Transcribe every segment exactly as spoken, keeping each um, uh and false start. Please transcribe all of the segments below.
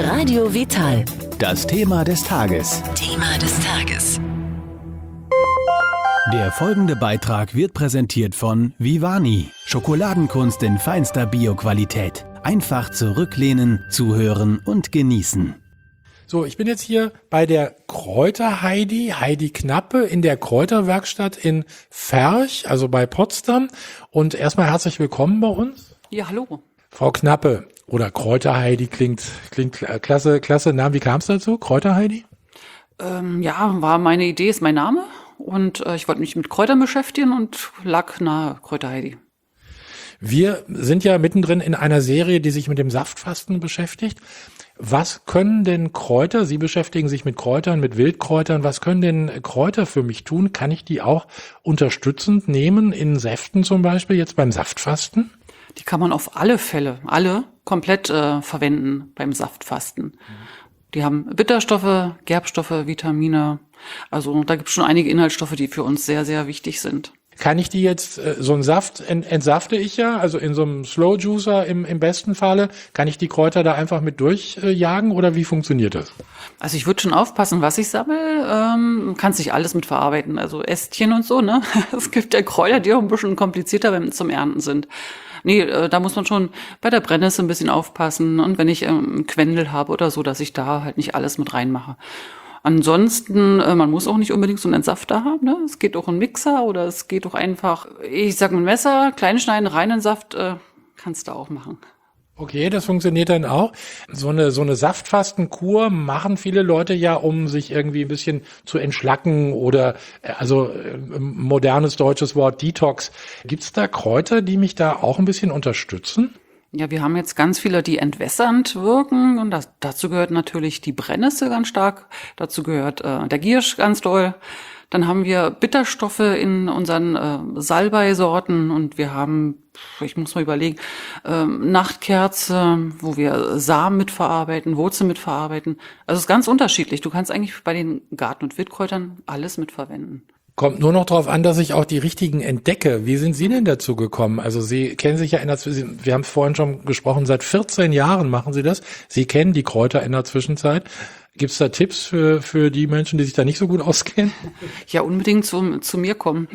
Radio Vital. Das Thema des Tages. Thema des Tages. Der folgende Beitrag wird präsentiert von Vivani. Schokoladenkunst in feinster Bio-Qualität. Einfach zurücklehnen, zuhören und genießen. So, ich bin jetzt hier bei der Kräuter-Heidi, Heidi Knappe in der Kräuterwerkstatt in Ferch, also bei Potsdam. Und erstmal herzlich willkommen bei uns. Ja, hallo. Frau Knappe oder Kräuter-Heidi klingt, klingt klasse, klasse Name. Wie kam es dazu? Kräuter-Heidi? Ähm, ja, war meine Idee, ist mein Name. Und äh, ich wollte mich mit Kräutern beschäftigen und lag nahe Kräuter-Heidi. Wir sind ja mittendrin in einer Serie, die sich mit dem Saftfasten beschäftigt. Was können denn Kräuter, Sie beschäftigen sich mit Kräutern, mit Wildkräutern, was können denn Kräuter für mich tun? Kann ich die auch unterstützend nehmen, in Säften zum Beispiel, jetzt beim Saftfasten? Die kann man auf alle Fälle, alle komplett äh, verwenden beim Saftfasten. Mhm. Die haben Bitterstoffe, Gerbstoffe, Vitamine. Also da gibt es schon einige Inhaltsstoffe, die für uns sehr, sehr wichtig sind. Kann ich die jetzt, äh, so einen Saft ent, entsafte ich ja, also in so einem Slow Juicer im, im besten Falle, kann ich die Kräuter da einfach mit durchjagen äh, oder wie funktioniert das? Also ich würde schon aufpassen, was ich sammle. Ähm, kannst nicht alles mit verarbeiten, also Ästchen und so, ne? Es gibt ja Kräuter, die auch ein bisschen komplizierter beim, zum Ernten sind. Nee, äh, da muss man schon bei der Brennnessel ein bisschen aufpassen und wenn ich ähm, Quendel habe oder so, dass ich da halt nicht alles mit reinmache. Ansonsten, äh, man muss auch nicht unbedingt so einen Entsafter haben, ne? Es geht auch ein Mixer oder es geht auch einfach, ich sag mal Messer, klein schneiden, reinen Saft, äh, kannst du auch machen. Okay, das funktioniert dann auch. So eine, so eine Saftfastenkur machen viele Leute ja, um sich irgendwie ein bisschen zu entschlacken oder, also modernes deutsches Wort Detox. Gibt's da Kräuter, die mich da auch ein bisschen unterstützen? Ja, wir haben jetzt ganz viele, die entwässernd wirken und das, dazu gehört natürlich die Brennnessel ganz stark, dazu gehört äh, der Giersch ganz doll. Dann haben wir Bitterstoffe in unseren äh, Salbeisorten und wir haben, ich muss mal überlegen, äh, Nachtkerze, wo wir Samen mitverarbeiten, Wurzeln mitverarbeiten. Also es ist ganz unterschiedlich. Du kannst eigentlich bei den Garten- und Wildkräutern alles mitverwenden. Kommt nur noch darauf an, dass ich auch die richtigen entdecke. Wie sind Sie denn dazu gekommen? Also Sie kennen sich ja in der Zwischenzeit, wir haben es vorhin schon gesprochen, seit vierzehn Jahren machen Sie das. Sie kennen die Kräuter in der Zwischenzeit. Gibt es da Tipps für für die Menschen, die sich da nicht so gut auskennen? Ja, unbedingt zu, zu mir kommen.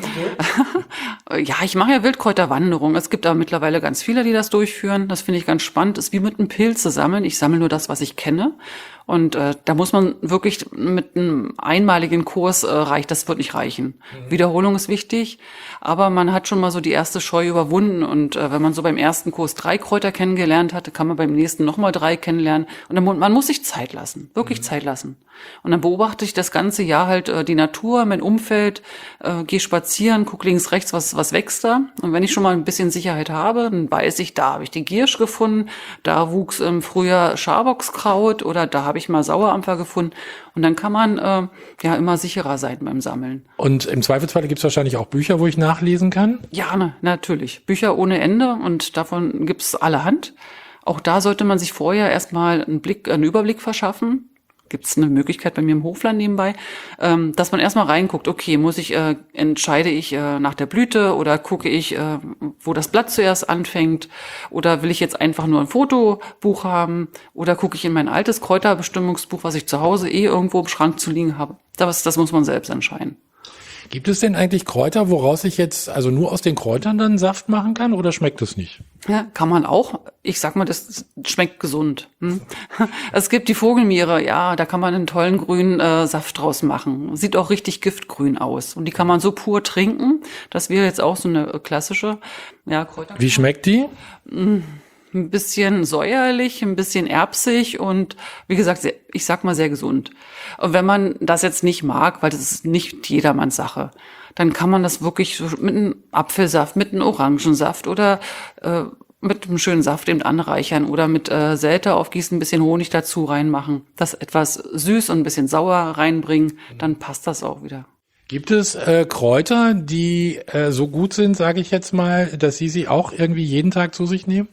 Okay. Ja, ich mache ja Wildkräuterwanderung. Es gibt aber mittlerweile ganz viele, die das durchführen. Das finde ich ganz spannend. Das ist wie mit einem Pilze sammeln. Ich sammle nur das, was ich kenne. Und äh, da muss man wirklich mit einem einmaligen Kurs äh, reicht, das wird nicht reichen. Mhm. Wiederholung ist wichtig, aber man hat schon mal so die erste Scheu überwunden. Und äh, wenn man so beim ersten Kurs drei Kräuter kennengelernt hatte, kann man beim nächsten nochmal drei kennenlernen. Und dann, man muss sich Zeit lassen, wirklich mhm. Zeit lassen. Und dann beobachte ich das ganze Jahr halt äh, die Natur, mein Umfeld, äh, gehe spazieren, gucke links, rechts, was was wächst da. Und wenn ich schon mal ein bisschen Sicherheit habe, dann weiß ich, da habe ich die Giersch gefunden, da wuchs im Frühjahr Schaboxkraut oder da habe ich mal Sauerampfer gefunden. Und dann kann man äh, ja immer sicherer sein beim Sammeln. Und im Zweifelsfall gibt es wahrscheinlich auch Bücher, wo ich nachlesen kann? Ja, ne, natürlich. Bücher ohne Ende und davon gibt es allerhand. Auch da sollte man sich vorher erstmal einen Blick, einen Überblick verschaffen. Gibt es eine Möglichkeit bei mir im Hofland nebenbei, ähm, dass man erstmal reinguckt, okay, muss ich, äh, entscheide ich äh, nach der Blüte oder gucke ich, äh, wo das Blatt zuerst anfängt oder will ich jetzt einfach nur ein Fotobuch haben oder gucke ich in mein altes Kräuterbestimmungsbuch, was ich zu Hause eh irgendwo im Schrank zu liegen habe. Das, das muss man selbst entscheiden. Gibt es denn eigentlich Kräuter, woraus ich jetzt also nur aus den Kräutern dann Saft machen kann oder schmeckt es nicht? Ja, kann man auch. Ich sag mal, das schmeckt gesund. Hm? Es gibt die Vogelmiere, ja, da kann man einen tollen grünen äh, Saft draus machen. Sieht auch richtig giftgrün aus. Und die kann man so pur trinken. Das wäre jetzt auch so eine klassische ja, Kräuter. Wie schmeckt die? Hm. Ein bisschen säuerlich, ein bisschen erbsig und wie gesagt, sehr, ich sag mal sehr gesund. Und wenn man das jetzt nicht mag, weil das ist nicht jedermanns Sache, dann kann man das wirklich so mit einem Apfelsaft, mit einem Orangensaft oder äh, mit einem schönen Saft eben anreichern oder mit äh, Säte aufgießen, ein bisschen Honig dazu reinmachen, das etwas süß und ein bisschen sauer reinbringen, dann passt das auch wieder. Gibt es äh, Kräuter, die äh, so gut sind, sage ich jetzt mal, dass Sie sie auch irgendwie jeden Tag zu sich nehmen?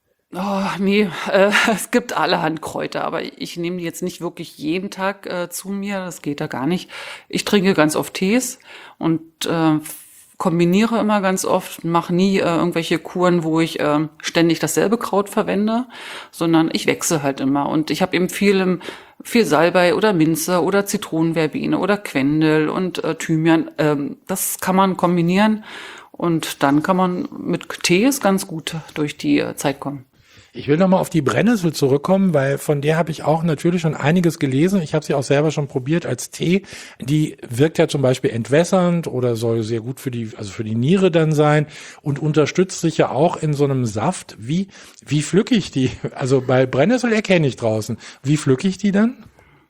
Oh, nee, äh, es gibt allerhand Kräuter, aber ich nehme die jetzt nicht wirklich jeden Tag äh, zu mir, das geht da gar nicht. Ich trinke ganz oft Tees und äh, kombiniere immer ganz oft, mache nie äh, irgendwelche Kuren, wo ich äh, ständig dasselbe Kraut verwende, sondern ich wechsle halt immer. Und ich habe eben viel, im, viel Salbei oder Minze oder Zitronenverbene oder Quendel und äh, Thymian. Ähm, das kann man kombinieren und dann kann man mit Tees ganz gut durch die äh, Zeit kommen. Ich will nochmal auf die Brennnessel zurückkommen, weil von der habe ich auch natürlich schon einiges gelesen. Ich habe sie auch selber schon probiert als Tee. Die wirkt ja zum Beispiel entwässernd oder soll sehr gut für die, also für die Niere dann sein und unterstützt sich ja auch in so einem Saft. Wie, wie pflücke ich die? Also bei Brennnessel erkenne ich draußen. Wie pflücke ich die dann?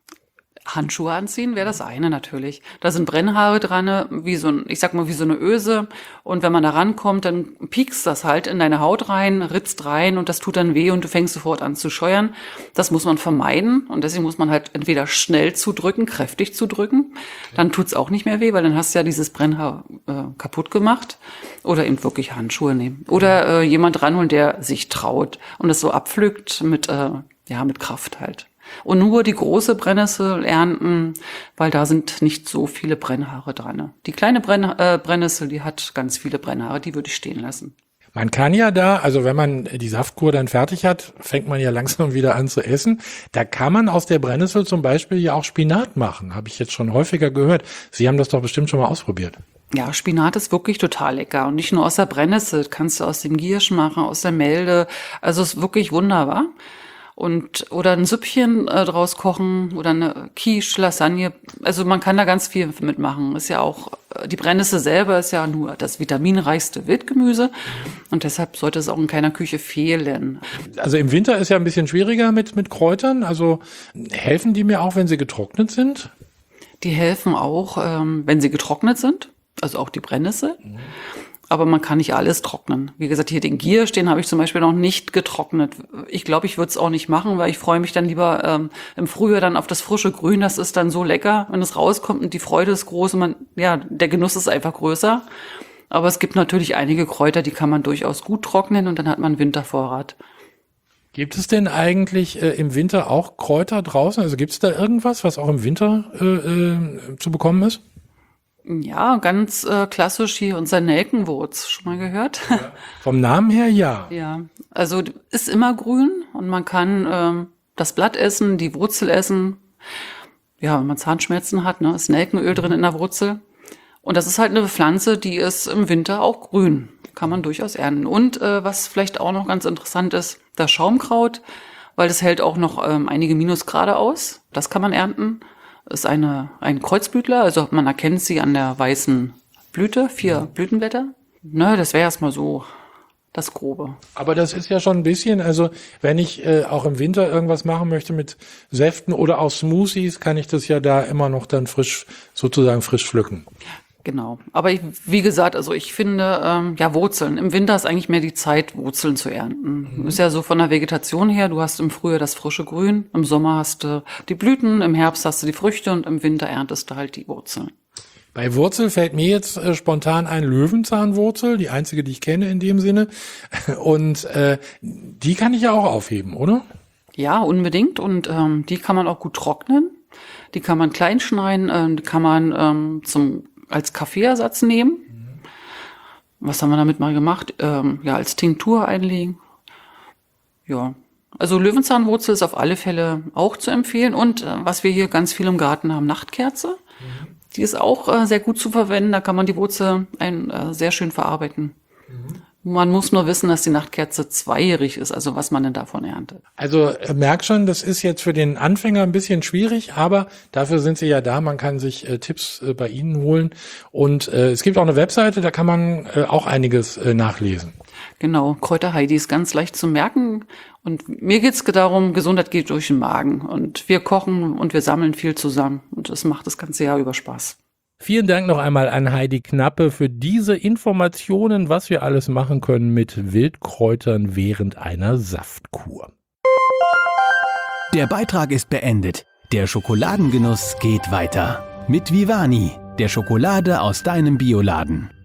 Handschuhe anziehen wäre das eine natürlich. Da sind Brennhaare dran, wie so ein, ich sag mal, wie so eine Öse. Und wenn man da rankommt, dann piekst das halt in deine Haut rein, ritzt rein und das tut dann weh und du fängst sofort an zu scheuern. Das muss man vermeiden und deswegen muss man halt entweder schnell zudrücken, kräftig zudrücken. Dann tut's auch nicht mehr weh, weil dann hast du ja dieses Brennhaar äh, kaputt gemacht. Oder eben wirklich Handschuhe nehmen. Oder äh, jemand ranholen, der sich traut und das so abpflückt mit, äh, ja, mit Kraft halt. Und nur die große Brennnessel ernten, weil da sind nicht so viele Brennhaare dran. Die kleine Brenn, äh, Brennnessel, die hat ganz viele Brennhaare, die würde ich stehen lassen. Man kann ja da, also wenn man die Saftkur dann fertig hat, fängt man ja langsam wieder an zu essen. Da kann man aus der Brennnessel zum Beispiel ja auch Spinat machen, habe ich jetzt schon häufiger gehört. Sie haben das doch bestimmt schon mal ausprobiert. Ja, Spinat ist wirklich total lecker. Und nicht nur aus der Brennnessel, kannst du aus dem Giersch machen, aus der Melde. Also ist wirklich wunderbar. Und, oder ein Süppchen äh, draus kochen oder eine Quiche, Lasagne. Also man kann da ganz viel mitmachen. Ist ja auch, die Brennnessel selber ist ja nur das vitaminreichste Wildgemüse. Und deshalb sollte es auch in keiner Küche fehlen. Also im Winter ist ja ein bisschen schwieriger mit, mit Kräutern. Also helfen die mir auch, wenn sie getrocknet sind? Die helfen auch, ähm, wenn sie getrocknet sind. Also auch die Brennnessel. Mhm. Aber man kann nicht alles trocknen. Wie gesagt, hier den Giersch, den habe ich zum Beispiel noch nicht getrocknet. Ich glaube, ich würde es auch nicht machen, weil ich freue mich dann lieber ähm, im Frühjahr dann auf das frische Grün. Das ist dann so lecker, wenn es rauskommt und die Freude ist groß und man, ja, der Genuss ist einfach größer. Aber es gibt natürlich einige Kräuter, die kann man durchaus gut trocknen und dann hat man Wintervorrat. Gibt es denn eigentlich äh, im Winter auch Kräuter draußen? Also gibt es da irgendwas, was auch im Winter äh, äh, zu bekommen ist? Ja, ganz äh, klassisch hier unser Nelkenwurz, schon mal gehört? Ja. Vom Namen her ja. Ja, also ist immer grün und man kann ähm, das Blatt essen, die Wurzel essen. Ja, wenn man Zahnschmerzen hat, ne, ist Nelkenöl drin in der Wurzel. Und das ist halt eine Pflanze, die ist im Winter auch grün. Kann man durchaus ernten. Und äh, was vielleicht auch noch ganz interessant ist, das Schaumkraut, weil das hält auch noch ähm, einige Minusgrade aus. Das kann man ernten. Ist eine, ein Kreuzblütler, also man erkennt sie an der weißen Blüte, vier ja. Blütenblätter. Ne, das wäre erstmal so das Grobe. Aber das ist ja schon ein bisschen, also wenn ich äh, auch im Winter irgendwas machen möchte mit Säften oder auch Smoothies, kann ich das ja da immer noch dann frisch, sozusagen frisch pflücken. Genau. Aber ich, wie gesagt, also ich finde, ähm, ja, Wurzeln. Im Winter ist eigentlich mehr die Zeit, Wurzeln zu ernten. Mhm. Ist ja so von der Vegetation her, du hast im Frühjahr das frische Grün, im Sommer hast du die Blüten, im Herbst hast du die Früchte und im Winter erntest du halt die Wurzeln. Bei Wurzel fällt mir jetzt äh, spontan ein Löwenzahnwurzel, die einzige, die ich kenne in dem Sinne. Und äh, die kann ich ja auch aufheben, oder? Ja, unbedingt. Und ähm, die kann man auch gut trocknen. Die kann man klein schneiden, äh, die kann man ähm, zum als Kaffeeersatz nehmen. Mhm. Was haben wir damit mal gemacht? Ähm, ja, als Tinktur einlegen. Ja, also Löwenzahnwurzel ist auf alle Fälle auch zu empfehlen. Und äh, was wir hier ganz viel im Garten haben, Nachtkerze. Mhm. Die ist auch äh, sehr gut zu verwenden. Da kann man die Wurzel ein, äh, sehr schön verarbeiten. Mhm. Man muss nur wissen, dass die Nachtkerze zweijährig ist, also was man denn davon erntet. Also äh, merk schon, das ist jetzt für den Anfänger ein bisschen schwierig, aber dafür sind Sie ja da. Man kann sich äh, Tipps äh, bei Ihnen holen. Und äh, es gibt auch eine Webseite, da kann man äh, auch einiges äh, nachlesen. Genau, Kräuter Heidi ist ganz leicht zu merken. Und mir geht's darum, Gesundheit geht durch den Magen. Und wir kochen und wir sammeln viel zusammen. Und das macht das ganze Jahr über Spaß. Vielen Dank noch einmal an Heidi Knappe für diese Informationen, was wir alles machen können mit Wildkräutern während einer Saftkur. Der Beitrag ist beendet. Der Schokoladengenuss geht weiter. Mit Vivani, der Schokolade aus deinem Bioladen.